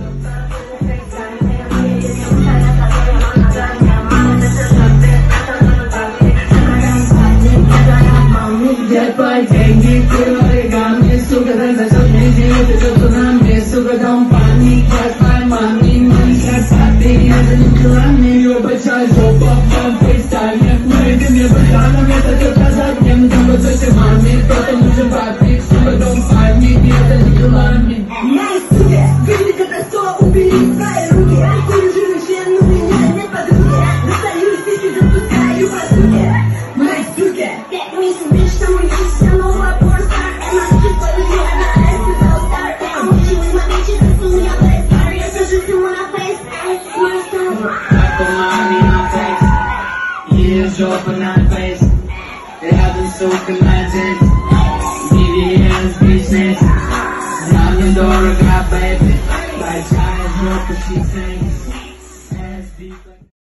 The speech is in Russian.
Деньги, оригами, сука, дай зачет мне силы, ты что цунами, сука, дом паник, я твоя мами, мы красоты, я за них делами, ее большая жопа, вам фейстайме, мы ты мне буханом, это что казать, мне там вот эти мами, кто-то нужен папик, сука, дом паник, я за них делами. Мои суки, выглядит это все, убери свои руки, такие женщины, у меня нет подруги, достаю сиськи, запускаю по суке, мои суки, как мы себе, что мы есть. Open that face, they haven't spoken magic. BBN's business, now the door got baby. Like China's what she thinks.